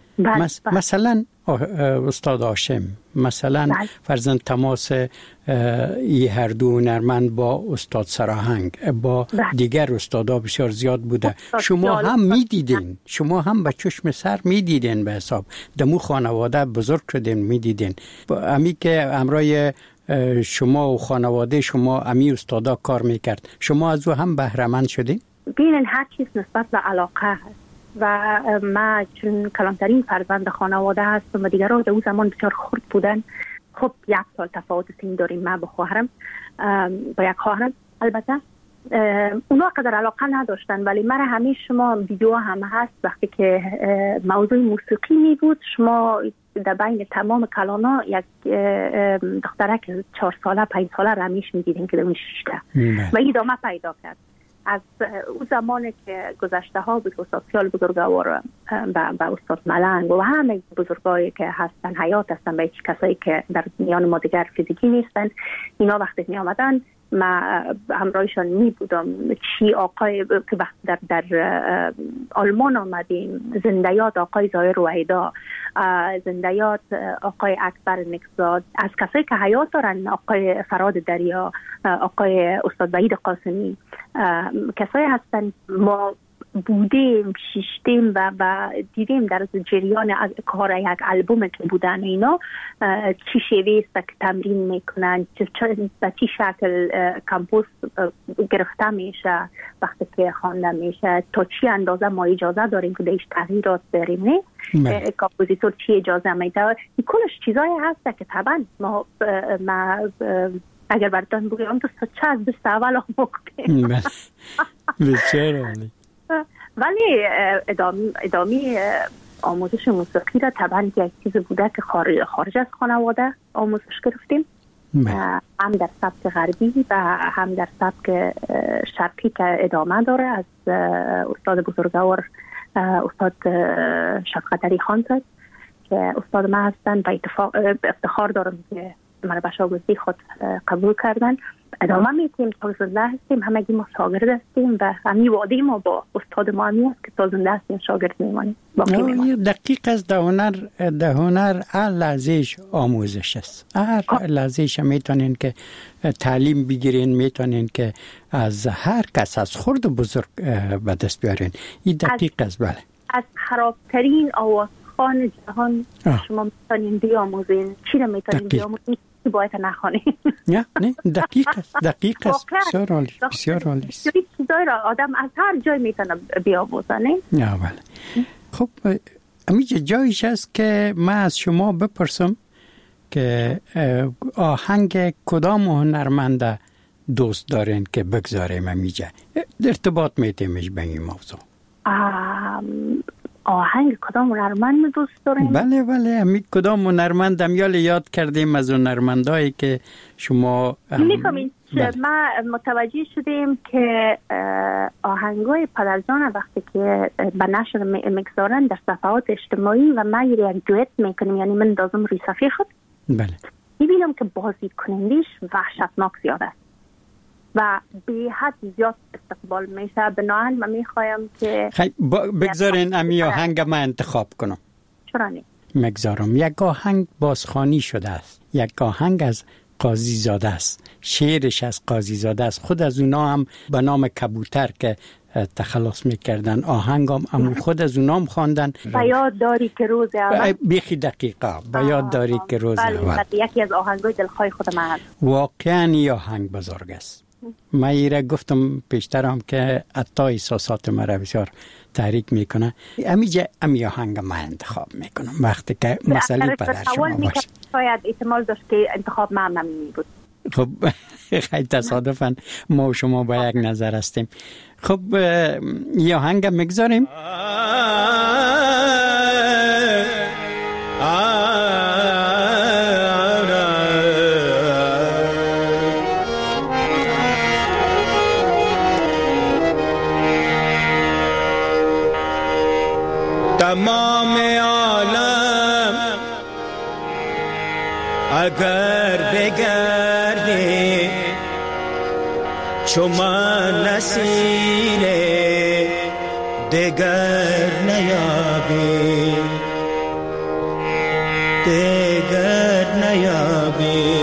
مثلا استاد هاشم، مثلا فرزند تماس ای هر دو هنرمند با استاد سراهنگ، با دیگر استادا بسیار زیاد بوده. شما هم میدیدین، شما هم به چشم سر میدیدین، به حساب دمو خانواده بزرگ شدین میدیدین. امی که همراه شما و خانواده شما امی استادا کار میکرد، شما از او هم بهره‌مند شدین؟ ببینین هر چیز نسبت به علاقه هست و ما چون کلانترین فرزند خانواده هستم و دیگران در اون زمان بسیار خرد بودن. خب 1 سال تفاوت سن داریم ما با خواهرم، با یک خواهرم. البته اونا قدر علاقه نداشتن، ولی من همیشه شما ویدیو هم هست وقتی که موضوع موسیقی می بود، شما در بین تمام کلانا یک دخترک 4 ساله 5 ساله رمیش می دیدین که در اون شیشته و ادامه پیدا کرد. از اون زمانی که گذشته ها بود استاد سیال بزرگوار و استاد ملنگ و همه بزرگایی که هستن حیات هستن، به کسایی که در میان ما دیگر فیزیکی نیستن، اینا وقتی می آمدن ما همراهشان می بودم. چی آقای که وقت در آلمان آمدیم، زندیات آقای ظاهر روحیدا، زندیات آقای اکبر نکزاد، از کسایی که حیات دارن آقای فراد دریا، آقای استاد وحید قاسمی، کسایی هستن ما بودیم، شیشتیم و دیدیم در جریان از کار یک البوم که بودن اینا چی شیوه است که تمرین میکنن، به چی شکل کمپوز گرفته میشه وقتی که خوانده میشه، تا چی اندازه ما اجازه داریم که دیش تغییرات بریم، نه کمپوزیتور چی اجازه میده. کلش چیزایی هست که طبعا ما اگر براتون بگم تو چه از دست اول آموختیم بسیار عالی. ولی ادامی آموزش موسیقی را طبعا یک چیز بوده که خارج از خانواده آموزش گرفتیم، هم در سبک غربی و هم در سبک شرقی که ادامه داره از استاد بزرگوار استاد شفقت علی خان زاد که استاد ما هستن و افتخار دارم که من به شاگردی خود قبول کردن. ادامه میتیم تا زنده هستیم، همگی ما شاگرد هستیم و همی وعده ما با استاد ما همی است که تا زنده هستیم شاگرد میمانیم. دقیق است. در هنر هر لحظهش آموزش است. هر لحظهش میتونین که تعلیم بگیرین، میتونین که از هر کس از خرد و بزرگ به دست بیارین. این دقیق است. بله، از خرابترین آوازخوان جهان شما میتونین بیاموزین. چی رو میتونین بیاموزین؟ باید نخوانیم. نه دقیق است. بسیار عالی. چیزایی را آدم از هر جای میتونه بیاموزه. نه بله. خب امیجا جایش است که من از شما بپرسم که آهنگ کدام هنرمنده دوست دارین که بگذاریم امیجا ارتباط میتیمش به این موضوع؟ آهنگ کدام هنرمند دوست داریم؟ بله امی کدام هنرمند هم یاد کردیم از هنرمندایی که شما میفهمین. ما متوجه شدیم که آهنگای پدرجان وقتی که به نشر میگذارن در صفحات اجتماعی و ما یک دویت میکنیم، یعنی من دازم روی صفحه خود میبینم که بازی کنندیش وحشتناک زیاد است و به حد زیاد استقبال میشه. بنابراین من میخوایم که بگذارین امی آهنگ من انتخاب کنم. چرا نه؟ مگذارم. یک آهنگ بازخوانی شده است، یک آهنگ از قاضی زاده است، شعرش از قاضی زاده است. خود از اونا هم به نام کبوتر که تخلص میکردن آهنگ هم خود از اونا هم خواندن. به یاد داری که روز اول بیخی دقیقه به یاد داری که روز اول. یکی از آهنگای دلخواه خود من هست. واقعا این آهنگ بزرگ است. من ایره گفتم پیشترم که حتی احساسات مرا بسیار تحریک میکنه. امی آهنگ من انتخاب میکنم وقتی که مسئله پدر شما باشه. شاید احتمال داشت که انتخاب من نمی بود. خب خیلی تصادفاً ما و شما با یک نظر هستیم. خب یه آهنگ میگذاریم. تمام عالم اگر بگردی چو من نسیر دگر نیابی، دگر نیابی.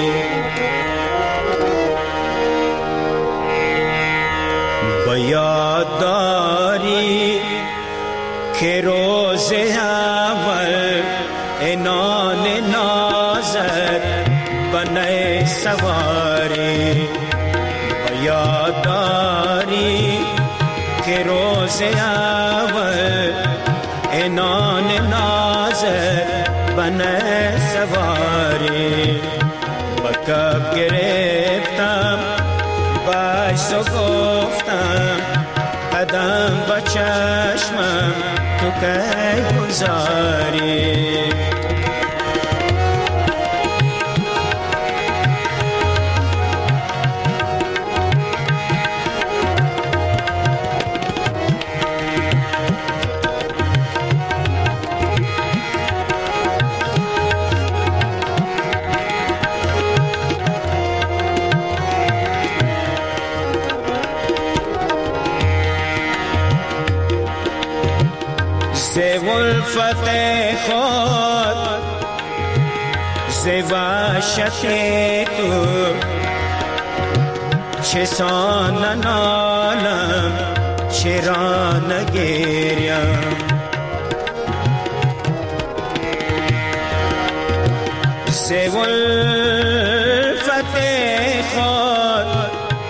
با یاد داری که روز اول انان نازد بنه سواری. با یاد داری که روز اول انان نازد بنه سواری. با کف گرفتم باش و گفتم قدم با چشمم تو که گذاری. ولفت خود ز وحشت تو چسان نالم چرا نگریم. ز ولفت خود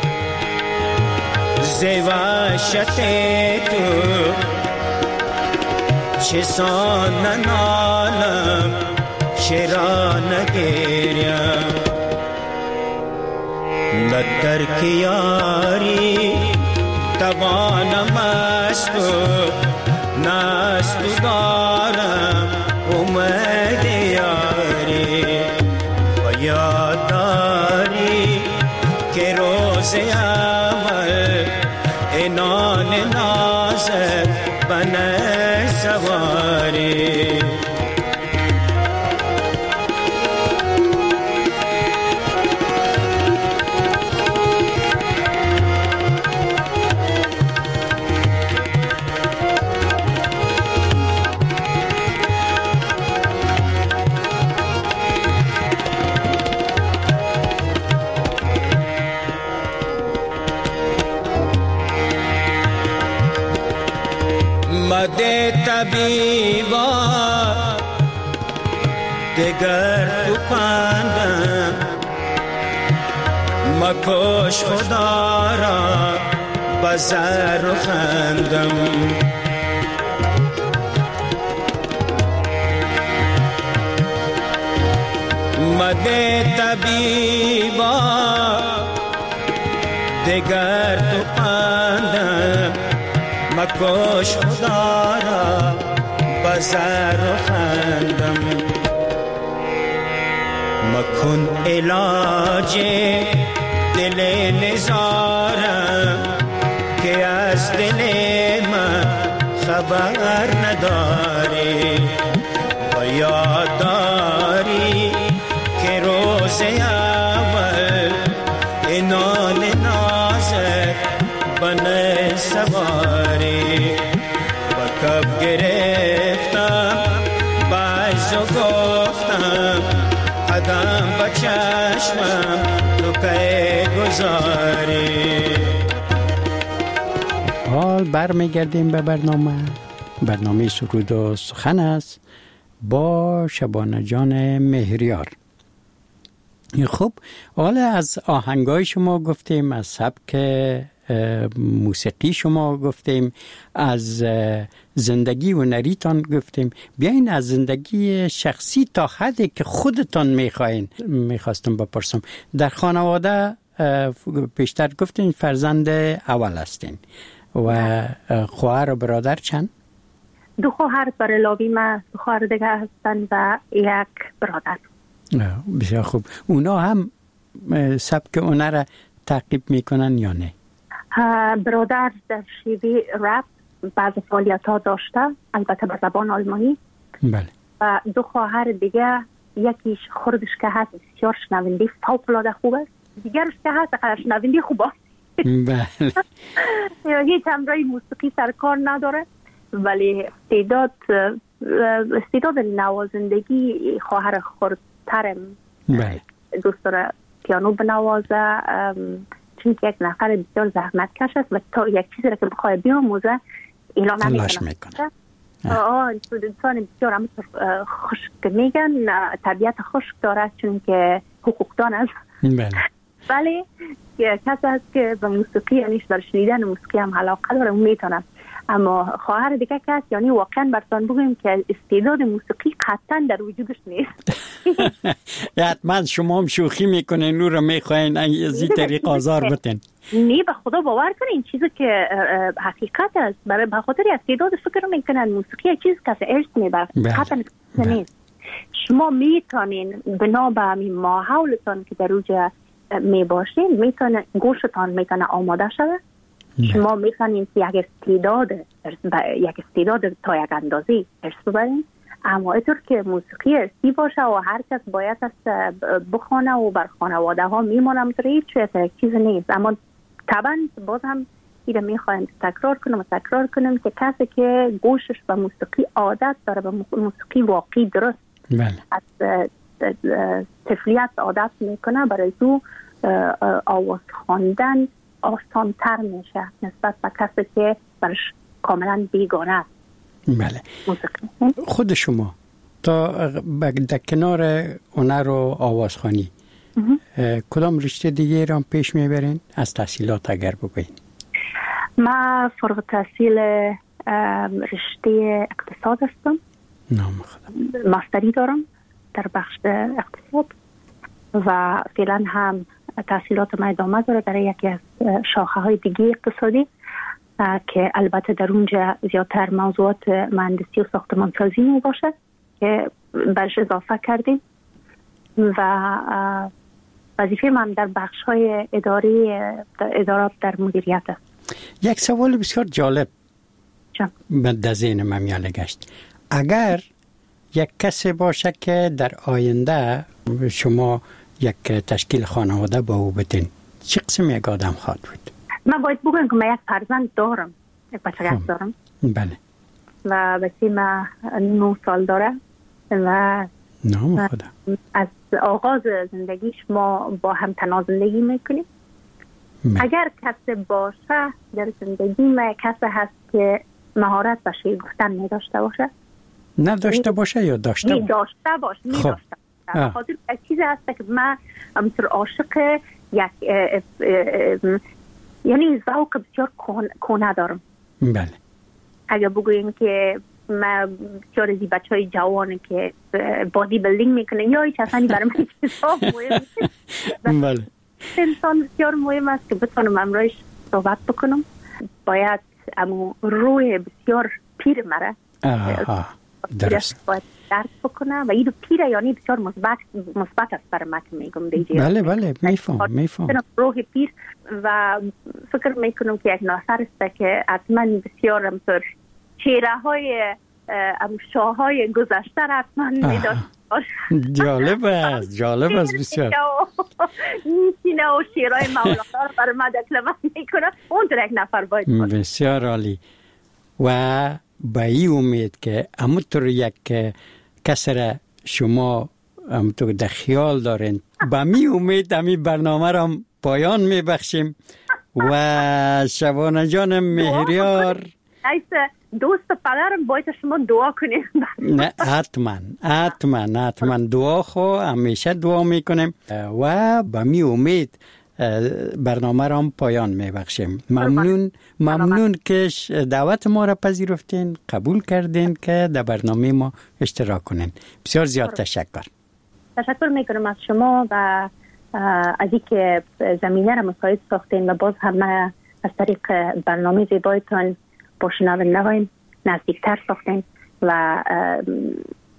ز وحشت تو چسان نالم چرا نگریم. نه ترک یاری توانم از تو، نه از تو دارم امید یاری. و یاد داری که روز اول انان نازد بنه سواری. مده طبیبا دگر تو پندم، مکش خدا را بزر و خندم. مده طبیبا دگر تو پندم، مکش خدا را بزر و خندم. مکن علاج دل نزارم که از دل من خبر نداری. و یاد داری که روز اول انان نازد بنه سواری. با کف گرفتم باز و گفتم قدم با چشمم تو که گذاری. حال برمیگردیم به برنامه سرود و سخن است با شبانه جان مهریار. خب حالا از آهنگای شما گفتیم، از سبک موسیقی شما گفتیم، از زندگی و نریتان گفتیم. بیاین از زندگی شخصی تا حدی که خودتان میخواستم بپرسم. در خانواده پیشتر گفتین فرزند اول هستین و خواهر و برادر چند؟ 2 خواهر برای من، 2 خواهر دیگه هستن و 1 برادر. بسیار خوب. اونا هم سبک اونا را تعقیب میکنن یا نه؟ برادر در شیوه رپ بعض فعالیت ها داشته، البته به زبان آلمانی. بله. و 2 خواهر دیگه یکیش خردش که هست بسیار شنونده فوق‌العاده خوب است، دیگرش که هست شنونده خوب است. بله. هیچ همراه موسیقی سرکار نداره، ولی استعداد نوازندگی خواهر خردترم دوست داره پیانو بنوازه، چون که یک نفر بسیار زحمت کش است و تا یک چیزی را که بخواه بیاموزه اینا نمیکنه. انسان بسیار همونطور خشک میگن، طبیعت خشک داره چون که حقوقدان است. ولی کسی هست که به موسیقی یعنی برای شنیدن موسیقی هم علاقه داره، اون میتونه. اما خواهر دیگه کس یعنی واقعا براتون بگویم که استعداد موسیقی قطعا در وجودش نیست. حتما شما هم شوخی میکنین رو میخواین از این طریق آزار بتین. نه به خدا باور کنین چیزی که حقیقت است، برای بخاطر استعداد فکر میکنن موسیقی چیز کسی ارث میبره، قطعا نیست. شما میتونین بنا به همین ماحولتان که در اوج میباشین میتونه گوشتان میتونه آماده شده. شما میتونین یک استعداد تا یک اندازه ارث ببرین، اما اینطور که موسیقی ارثی باشه و هر کس باید است بخونه و بر خانواده ها میمونم هیچ چیز نیست. اما طبعا باز هم ایره میخوایم تکرار کنم که کسی که گوشش به موسیقی عادت داره، به موسیقی واقعی درست از طفلیت عادت میکنه، برای او آواز خواندن آسان تر میشه نسبت به کسی که برش کاملا بیگانه است. بله. خود شما تا در کنار هنر و آوازخوانی کدام رشته دیگه را پیش میبرین از تحصیلات اگر بگوین؟ من فارغ التحصیل رشته اقتصاد هستم. نام خدا. ماستری دارم در بخش اقتصاد و فعلا هم تحصیلات ما ادامه داره در یکی از شاخه های دیگه اقتصادی که البته در اونجا زیادتر موضوعات مهندسی و ساختمانسازی می باشه که برش اضافه کردیم و وظیفه من در بخش های ادارات در مدیریت است. یک سوال بسیار جالب در ذهن من میاله گشت. اگر یک کسی باشه که در آینده شما یک تشکیل خانواده با او بتین، چه قسم یک آدم خواهد بود؟ من باید بگویم که من یک فرزند دارم، یک بچه دارم. بله. و بچه من 9 سال داره و نام خدا. از آغاز زندگیش ما با هم تنها زندگی میکنیم. اگر کسی باشه در زندگی ما کسی هست که مهارت به شعر گفتن نداشته باشه، نداشته باشه یا داشته باشه؟ داشته باشه، نداشته باشه. خاطر یک چیزی هست که من همطور عاشق یک یعنی ذوق بسیار کهنه دارم. بله. اگر بگویم که من بسیار از بچه های جوانی که بادی بیلدینگ میکنه یا هیچ اصلا برای من چیزا مهم بله. انسان بسیار مهم است که بتونم امروز صحبت بکنم. باید امو روی بسیار پیر مره درست باید درک بکنه و این پیره یعنی بسیار مثبت است برای من که میگم دیگه. بله میفهم روح پیر و فکر میکنم که یک ناثر است که حتما بسیار همطور چهره های شاه های گذشته را حتما میداشت. جالب است بسیار. نیچینه و شیرهای مولانا رو برای من دکلمه میکنه، اون در یک نفر باید کنه. بسیار عالی. و با این امید که همونطور یک کسی را شما همونطور در خیال دارین، با می امید همی برنامه را پایان میبخشیم و شبانه جانم مهریار دوست پدرم باید شما دعا کنیم. نه حتما دعا خو همیشه دعا میکنیم و با می امید برنامه را هم پایان میبخشیم. ممنون که دعوت ما را پذیرفتین، قبول کردین که در برنامه ما اشتراک کنین. بسیار زیاد تشکر میکنم از شما و از اینکه زمینه را مساعد ساختین و باز همه از طریق برنامه زیبایتان با شنوندگان نزدیکتر ساختین و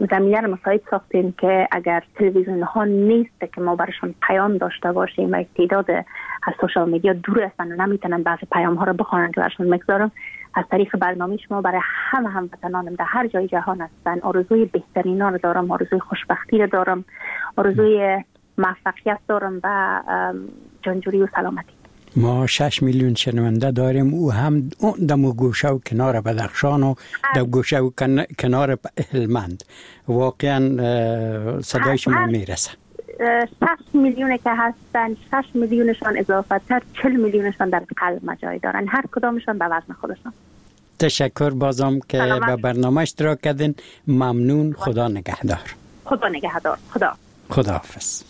زمینه رو مساعد ساختیم که اگر تلویزیون ها نیست که ما برشان پیام داشته باشیم و تعداد از سوشال میدیا دور هستن و نمیتونن بعضی پیام ها رو بخونن که برشان میگذارم، از طریق برنامه شما برای همه هموطنانم در هر جای جهان هستن آرزوی بهترینا رو دارم، آرزوی خوشبختی رو دارم، آرزوی موفقیت دارم و جانجوری و سلامتی. ما 6 میلیون شنونده داریم، او هم دم و گوشه و کنار بدخشان و در گوشه و کنار هلمند. واقعا صدای شما میرسه. 6 میلیون که هستن، 6 میلیونشان اضافه تر 40 میلیونشان در قلب مجای دارن، هر کدامشان به وزن خودشان. تشکر بازم که به برنامه اشتراک کردین. ممنون. خدا نگهدار. خدا نگهدار. خداحافظ.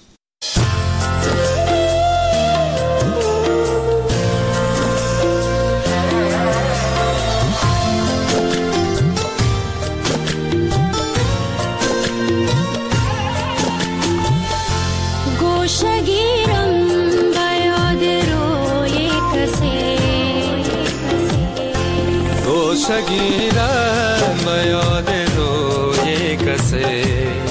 گوشگیرم به یاد روی کسی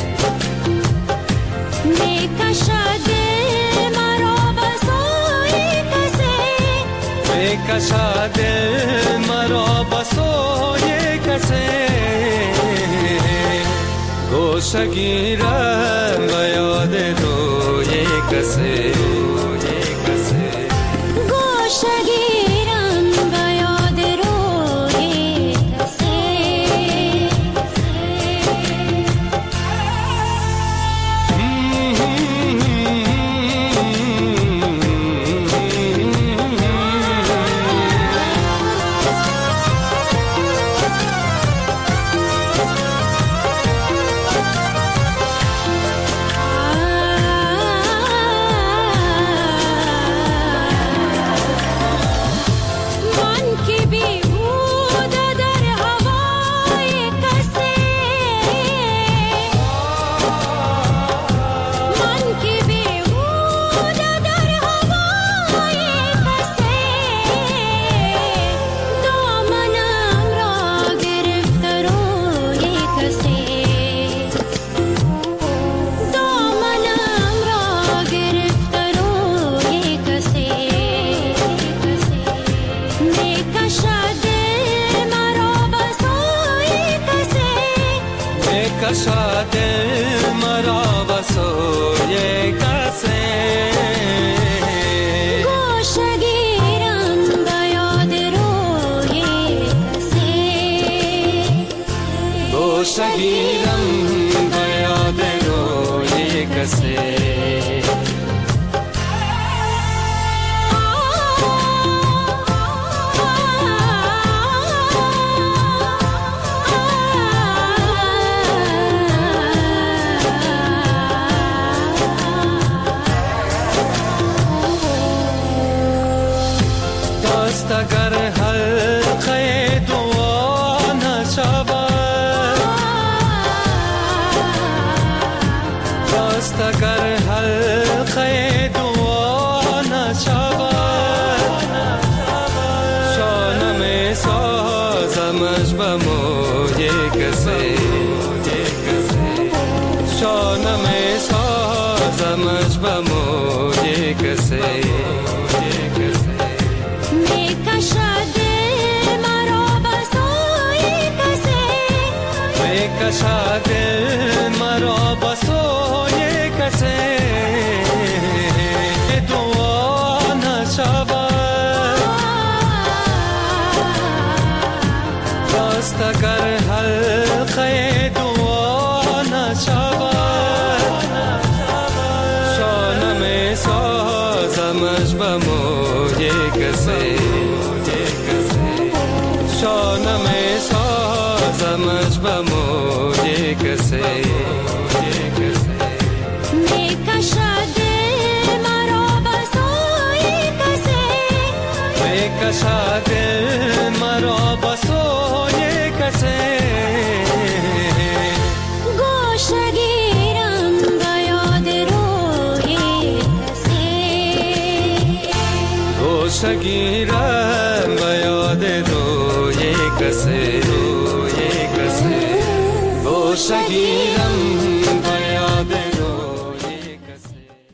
میکشد مرا به سوی کسی میکشد مرا به سوی کسی گوشگیرم به یاد روی کسی کشد مرا به سوی کسی گوشگیرم به یاد روی کسی گوشگیرم به یاد روی کسی اگر حلقه دعا نشود راست اگر حلقه دعا نشود شانه می سازمش به موی کسی شانه می سازمش به موی کسی کشد مرا به سوی کسی دعا نشود راست اگر حلقه دعا نشود شانه می سازمش به موی کسی شانه می سازمش به موی کسی میکشد مرا به سوی کسی میکشد مرا به سوی کسی گوشگیرم به یاد روی کسی گوشگیرم به یاد روی کسی شگیرم